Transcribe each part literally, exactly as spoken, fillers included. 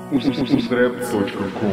uzrep точка ком.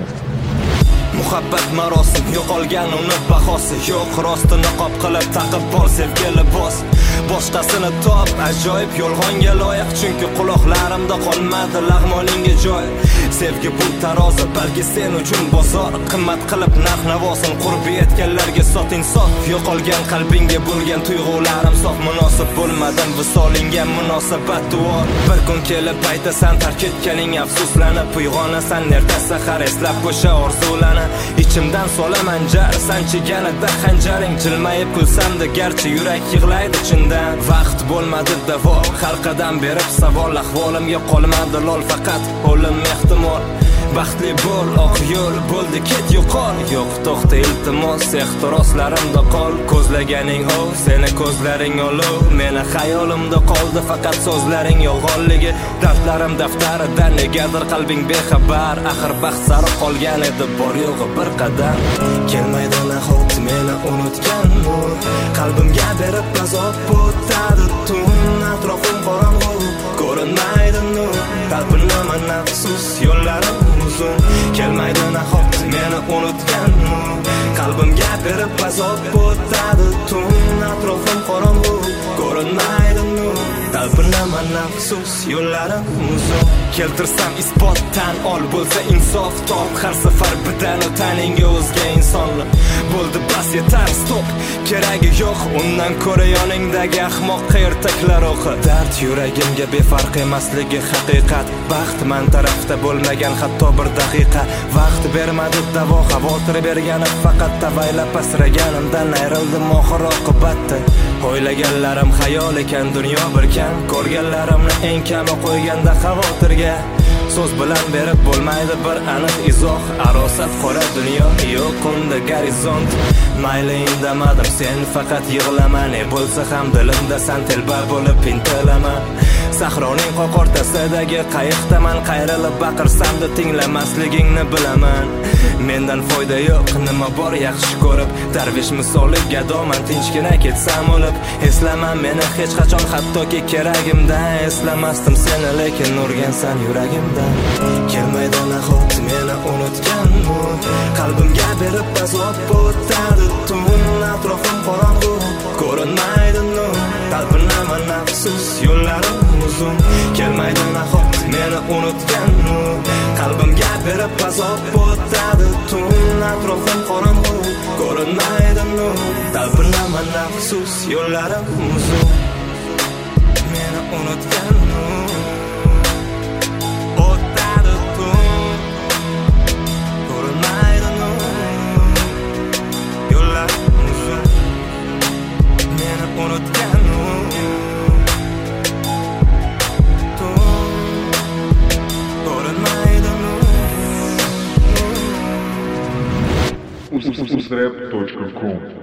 Muhabbat marosim yo'qolgan uni bahosi yo'q, rostini qop qilib taqib bor sevgi libos. Boshqasini top, ajoyib yolg'onga loyiq, chunki quloqlarimda qolmadi lag'moningga joy. Sevgi bu tarozi, balki sen uchun bozor, qimmat qilib narx navosin qurbi etganlarga sot insof. Yo'qolgan qalbingga bo'lgan tuyg'ularim sof, munosib bo'lmadim visolingga munosabat duo. Bir kun kelib aytasan tark etganing afsuslanib, uyg'onasan erta sahar eslab o'sha orzularni. Ichimdan solaman jar, sanchiganida xanjaring, jilmayib kulsamda garchi yurak yig'laydi chindan. Vaqt bo'lmadi davo, xalqadan berib savol, ahvolimga qolmadi lol, faqat o'lim ehtimol. Baxtli bo'l, oq yo'l bo'ldi, ket yo'qol. Yo'q to'xta iltimos, ehtiroslarimda qol. Ko'zlaganing o, seni ko'zlaring olov. Meni xayolimda qoldi faqat so'zlaring yolg'onligi. Dardlarim daftarida negadir qalbing bexabar. Axir baxt sari qolgan edi bor yo'g'i bir qadam. Kelmaydi nahot meni unutganmi? Qalbimga berib azob o'tadi tun, atrofim qorong'u, ko'rinmaydi nur. Talpinaman afsus, yo'llarim uzun. Kelmaydi nahot meni unutganmi? Qalbimga berib azob o'tadi tun, atrofim qorong'u, ko'rinmaydi nur. Talpinaman afsus, yo'llarim uzun. Keltirsam isbot tan ol, bo'lsa insof top. Har safar bidan o'taningga o'zga insonlar. Bo'ldi bas yetar stop, keragi yo'q undan ko'ra yoningdagi ahmoq qayertaklar o'qi. Dard yuragimga befarq emasligi haqiqat. Baxt man tarafda bo'lmagan hatto bir daqiqa. Vaqt bermadi davo, xavotir bergani faqat tavaylab asraganimdan ayrildim oxir oqibatda. O'ylaganlarim xayol ekan dunyo bir kam, ko'rganlarimni eng kami qo'yganda xavotirga. So'z bilan berib bo'lmaydi bir aniq izoh. Arosat qora dunyo, yo'q unda gorizont. Mayli indamadim, sen faqat yig'lama. Ne bo'lsa ham dilimda san telba bo'lib intilaman. Sahroning qoq o'rtasidagi qayiqdaman, qayrilib baqirsam-da tinglamasligingni bilaman. Mendan foyda yo'q, nima bor yaxshi ko'rib, darvish misoli gadoman, tinchgina ketsam o'lib. Eslama meni hech qachon, hattoki keragimdan. Eslamasdim seni, lekin urgansan yuragimdan. Kelmaydi nahot meni unutganmi? Qalbimga berib azob o'tadi tun, atrofim qorong'u, ko'rinmaydi nur. Talpinaman afsus, yo'llarim uzun. Kelmaydi nahot meni unutganmi? Qalbimga berib azob o'tadi tun, atrofim qorong'u, ko'rinmaydi nur. Talpinaman afsus, yo'llarim uzun. Meni unutganmi? O'tadi tun, ko'rinmaydi nur. Yo'llarim uzun. Meni unutganmi? uzrep точка ком.